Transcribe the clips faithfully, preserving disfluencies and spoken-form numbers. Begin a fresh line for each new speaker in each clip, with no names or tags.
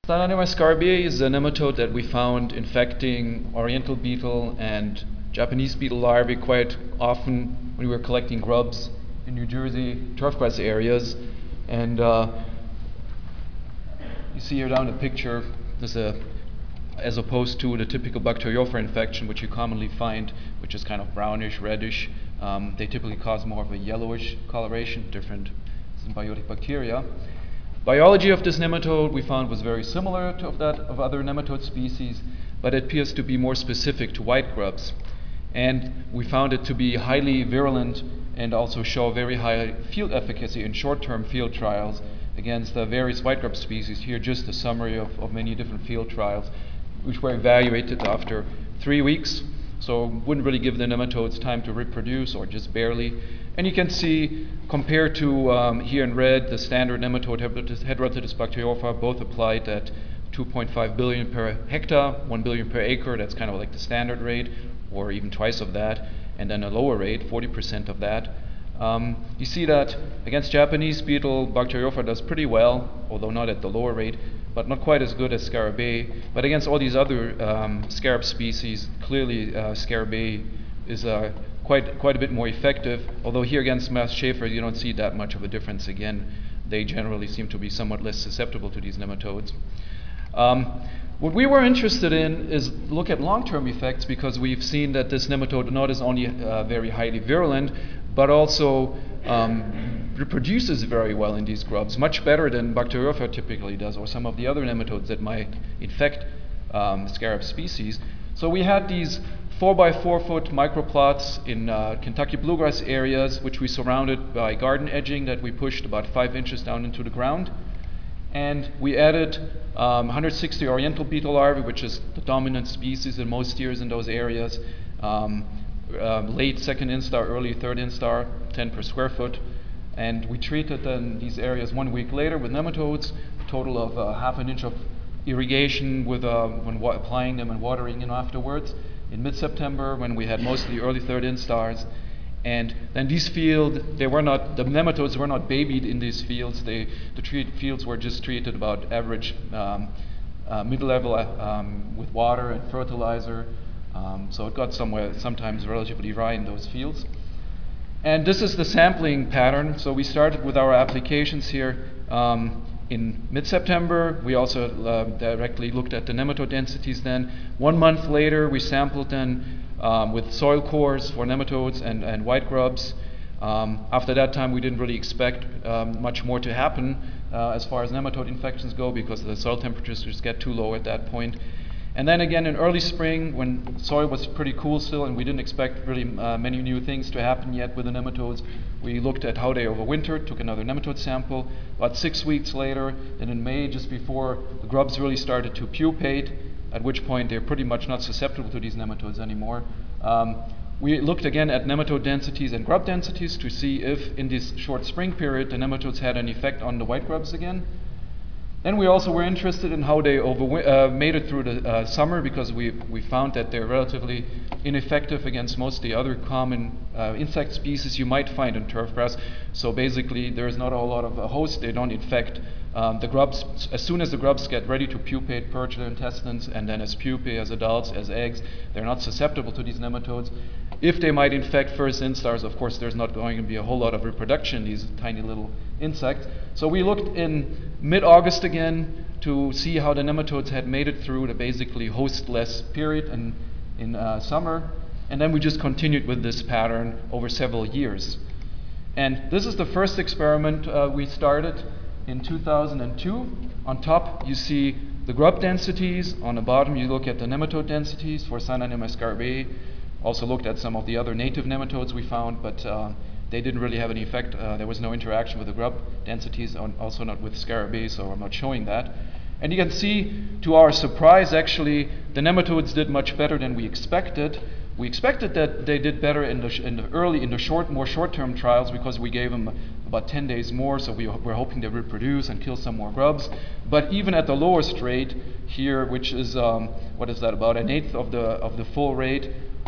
Steinanema scarabaei is a nematode that we found infecting oriental beetle and Japanese beetle larvae quite often when we were collecting grubs in New Jersey turfgrass areas. And uh, you see here down the picture, there's a, as opposed to the typical Bacteriophora infection, which you commonly find, which is kind of brownish, reddish. Um, they typically cause more of a yellowish coloration, different symbiotic bacteria. Biology of this nematode we found was very similar to that of other nematode species, but it appears to be more specific to white grubs. And we found it to be highly virulent and also show very high field efficacy in short-term field trials against the various white grub species. Here just a summary of, of many different field trials, which were evaluated after three weeks. So wouldn't really give the nematodes time to reproduce, or just barely. And you can see, compared to um, here in red, the standard nematode Heterodactylus bacteriophora, both applied at two point five billion per hectare, one billion per acre. That's kind of like the standard rate, or even twice of that. And then a lower rate, forty percent of that. Um, you see that against Japanese beetle, Bacteriophora does pretty well, although not at the lower rate, but not quite as good as scarabaei. But against all these other um, scarab species, clearly uh, scarabaei is uh, quite quite a bit more effective. Although here against Mast Schäfer, you don't see that much of a difference. Again, they generally seem to be somewhat less susceptible to these nematodes. Um, what we were interested in is look at long-term effects, because we've seen that this nematode not is only uh, very highly virulent, but also um, reproduces very well in these grubs, much better than Bacteriophora typically does, or some of the other nematodes that might infect um, scarab species. So we had these four by four foot microplots in uh, Kentucky bluegrass areas, which we surrounded by garden edging that we pushed about five inches down into the ground. And we added um, one hundred sixty oriental beetle larvae, which is the dominant species in most years in those areas. Um, uh, late second instar, early third instar, ten per square foot. And we treated then these areas one week later with nematodes, a total of uh, half an inch of irrigation with uh, when wa applying them and watering them afterwards. In mid-September, when we had mostly early third instars. And then these fields, they were not, the nematodes were not babied in these fields. They, the treat fields were just treated about average um, uh, mid-level uh, um, with water and fertilizer. Um, so it got somewhere, sometimes relatively dry in those fields. And this is the sampling pattern. So we started with our applications here um, in mid-September. We also uh, directly looked at the nematode densities then. One month later, we sampled then Um, with soil cores for nematodes and, and white grubs. Um, after that time, we didn't really expect um, much more to happen uh, as far as nematode infections go, because the soil temperatures just get too low at that point. And then again in early spring, when soil was pretty cool still and we didn't expect really uh, many new things to happen yet with the nematodes, we looked at how they overwintered, took another nematode sample. About six weeks later, and in May, just before the grubs really started to pupate, at which point they're pretty much not susceptible to these nematodes anymore. Um, we looked again at nematode densities and grub densities to see if in this short spring period the nematodes had an effect on the white grubs again. Then we also were interested in how they over, uh, made it through the uh, summer, because we, we found that they're relatively ineffective against most of the other common uh, insect species you might find in turfgrass. So basically there's not a whole lot of a host. They don't infect um, the grubs. As soon as the grubs get ready to pupate, purge their intestines, and then as pupae, as adults, as eggs, they're not susceptible to these nematodes. If they might infect first instars, of course there's not going to be a whole lot of reproduction in these tiny little insects. So we looked in mid-August again to see how the nematodes had made it through the basically hostless period in, in uh, summer. And then we just continued with this pattern over several years. And this is the first experiment uh, we started in two thousand two. On top you see the grub densities. On the bottom you look at the nematode densities for Steinanema scarabaei. Also looked at some of the other native nematodes we found, but uh, they didn't really have any effect. Uh, there was no interaction with the grub densities, also not with scarabaei, so I'm not showing that. And you can see, to our surprise, actually, the nematodes did much better than we expected. We expected that they did better in the, sh in the early, in the short, more short-term trials, because we gave them about ten days more, so we were hoping they reproduce and kill some more grubs. But even at the lowest rate here, which is, um, what is that, about an eighth of the, of the full rate,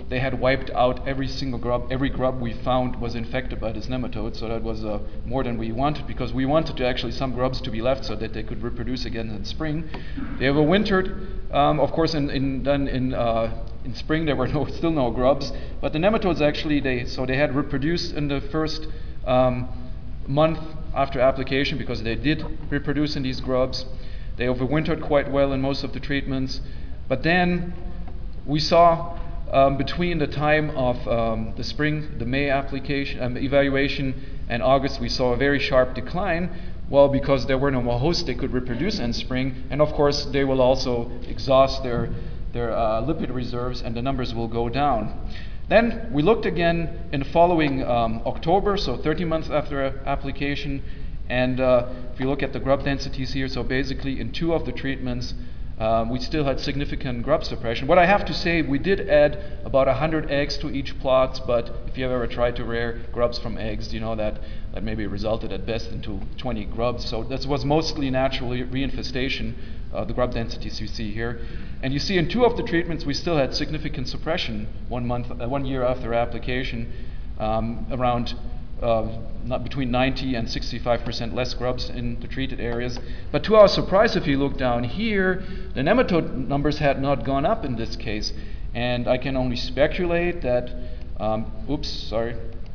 they had wiped out every single grub. Every grub we found was infected by this nematode, so that was uh, more than we wanted, because we wanted to actually some grubs to be left so that they could reproduce again in spring. They overwintered. Um, of course, in, in, then in, uh, in spring there were no, still no grubs, but the nematodes actually, they, so they had reproduced in the first um, month after application, because they did reproduce in these grubs. They overwintered quite well in most of the treatments. But then we saw um, between the time of um, the spring, the May application, um, evaluation, and August, we saw a very sharp decline. Well, because there were no more hosts, they could reproduce in spring. And of course, they will also exhaust their, their uh, lipid reserves, and the numbers will go down. Then we looked again in the following um, October, so thirteen months after application. And uh, if you look at the grub densities here, so basically in two of the treatments, um, we still had significant grub suppression. What I have to say, we did add about one hundred eggs to each plot, but if you've ever tried to rear grubs from eggs, you know that that maybe resulted at best into twenty grubs. So this was mostly natural reinfestation, uh, the grub densities you see here. And you see in two of the treatments, we still had significant suppression one month, uh, one year after application, um, around Uh, not between ninety and sixty-five percent less grubs in the treated areas. But to our surprise, if you look down here, the nematode numbers had not gone up in this case. And I can only speculate that, um, oops, sorry,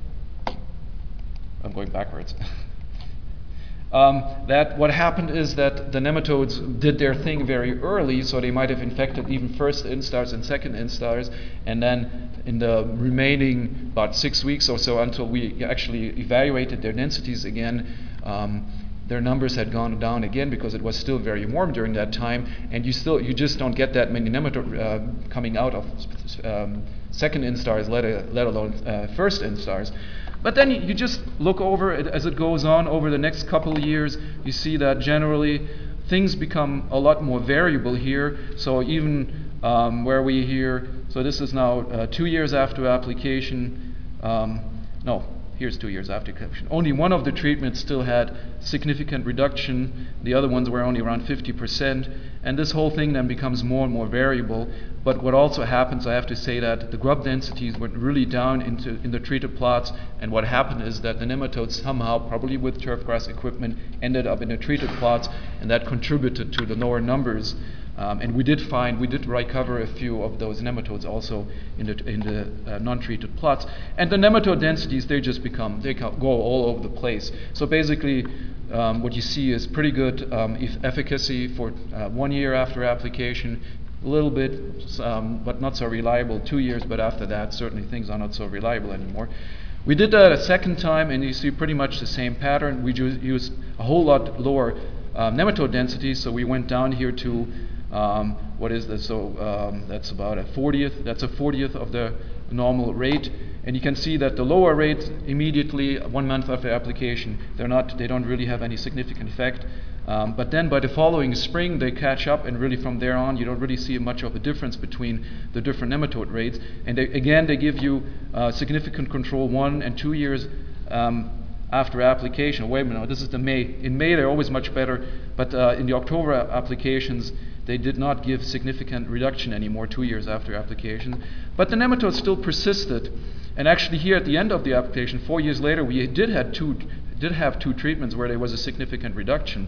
I'm going backwards. Um, that what happened is that the nematodes did their thing very early, so they might have infected even first instars and second instars, and then in the remaining about six weeks or so until we actually evaluated their densities again, um, their numbers had gone down again because it was still very warm during that time, and you still you just don't get that many nematodes uh, coming out of um, second instars, let, a, let alone uh, first instars. But then you just look over it as it goes on over the next couple of years, you see that generally things become a lot more variable here. So even um, where we hear, so this is now uh, two years after application, um, no, here's two years after application. Only one of the treatments still had significant reduction. The other ones were only around fifty percent. And this whole thing then becomes more and more variable. But what also happens, I have to say that the grub densities went really down into in the treated plots. And what happened is that the nematodes somehow, probably with turfgrass equipment, ended up in the treated plots, and that contributed to the lower numbers. Um, and we did find, we did recover a few of those nematodes also in the, in the uh, non-treated plots. And the nematode densities, they just become, they go all over the place. So basically, um, what you see is pretty good um, efficacy for uh, one year after application, a little bit, um, but not so reliable, two years, but after that, certainly things are not so reliable anymore. We did that a second time, and you see pretty much the same pattern. We used a whole lot lower uh, nematode densities, so we went down here to Um, what is this? So um, that's about a fortieth. That's a fortieth of the normal rate, and you can see that the lower rates immediately one month after application, they're not. They don't really have any significant effect. Um, but then by the following spring, they catch up, and really from there on, you don't really see much of a difference between the different nematode rates. And they, again, they give you uh, significant control one and two years. Um, after application. Wait a minute, this is the May. In May, they're always much better, but uh, in the October applications, they did not give significant reduction anymore two years after application. But the nematodes still persisted. And actually here at the end of the application, four years later, we did, had two, did have two treatments where there was a significant reduction.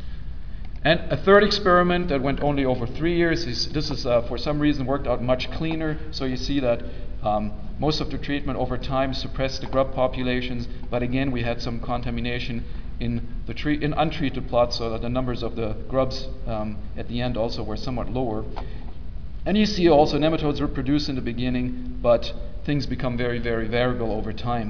And a third experiment that went only over three years, is, this is uh, for some reason worked out much cleaner. So you see that um, most of the treatment over time suppressed the grub populations, but again we had some contamination in the tre in untreated plots, so that the numbers of the grubs um, at the end also were somewhat lower. And you see also nematodes reproduce in the beginning, but things become very, very variable over time.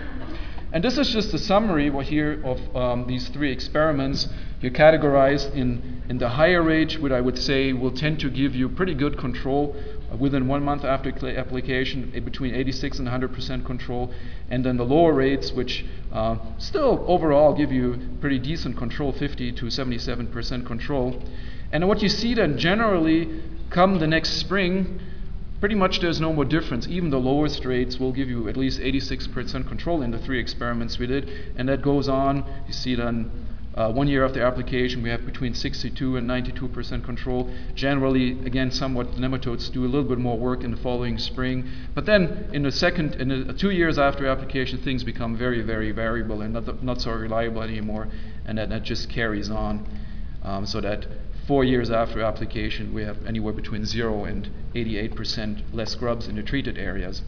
And this is just a summary here of um, these three experiments. You're categorized in, in the higher range, which I would say will tend to give you pretty good control within one month after application, between eighty-six and one hundred percent control, and then the lower rates, which uh, still overall give you pretty decent control, fifty to seventy-seven percent control. And what you see then generally come the next spring, pretty much there's no more difference. Even the lowest rates will give you at least eighty-six percent control in the three experiments we did, and that goes on. You see then Uh, one year after application, we have between sixty-two and ninety-two percent control. Generally, again, somewhat the nematodes do a little bit more work in the following spring. But then, in the second, in the two years after application, things become very, very variable and not, not so reliable anymore, and that, that just carries on. Um, so that four years after application, we have anywhere between zero and eighty-eight percent less grubs in the treated areas.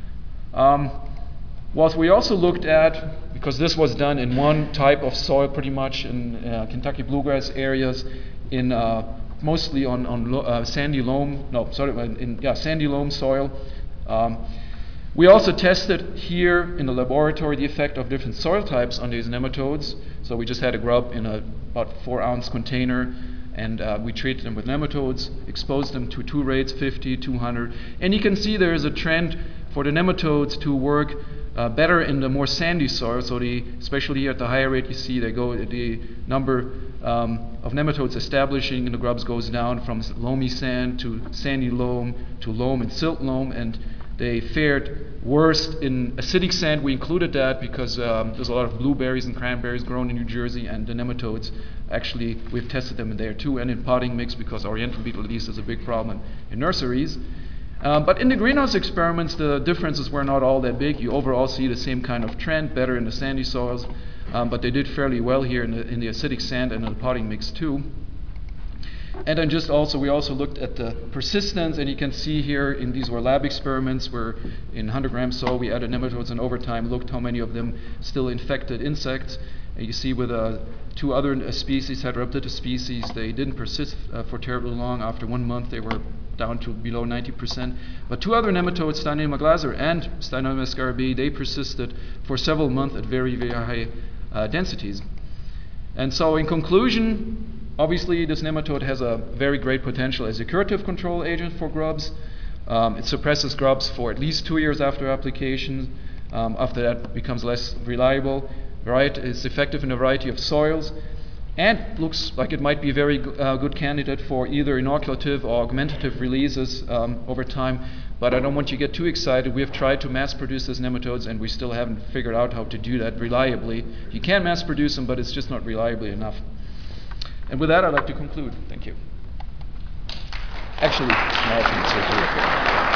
Um, What we also looked at, because this was done in one type of soil pretty much in uh, Kentucky bluegrass areas, in uh, mostly on, on lo uh, sandy loam, no, sorry, in yeah, sandy loam soil. Um, we also tested here in the laboratory the effect of different soil types on these nematodes. So we just had a grub in a about four ounce container, and uh, we treated them with nematodes, exposed them to two rates, fifty, two hundred. And you can see there is a trend for the nematodes to work Uh, better in the more sandy soil. So the, especially here at the higher rate, you see they go, the number um, of nematodes establishing in the grubs goes down from loamy sand to sandy loam to loam and silt loam, and they fared worst in acidic sand. We included that because um, there's a lot of blueberries and cranberries grown in New Jersey, and the nematodes, actually, we've tested them in there too, and in potting mix, because oriental beetle disease is a big problem in nurseries. Um, but in the greenhouse experiments, the differences were not all that big. You overall see the same kind of trend, better in the sandy soils, um, but they did fairly well here in the, in the acidic sand and in the potting mix too. And then just also, we also looked at the persistence, and you can see here, in these were lab experiments where in one hundred gram soil we added nematodes, and over time looked how many of them still infected insects. And you see with uh, two other uh, species, Heteraptita species, they didn't persist uh, for terribly long. After one month they were down to below ninety percent. But two other nematodes, Steinema glaser and Steinema scarabaei, they persisted for several months at very, very high uh, densities. And so in conclusion, obviously this nematode has a very great potential as a curative control agent for grubs. Um, it suppresses grubs for at least two years after application. Um, after that, it becomes less reliable. Right? It's effective in a variety of soils, and looks like it might be a very uh, good candidate for either inoculative or augmentative releases um, over time. But I don't want you to get too excited. We have tried to mass produce these nematodes, and we still haven't figured out how to do that reliably. You can mass produce them, but it's just not reliably enough. And with that, I'd like to conclude. Thank you. Actually, small things here too.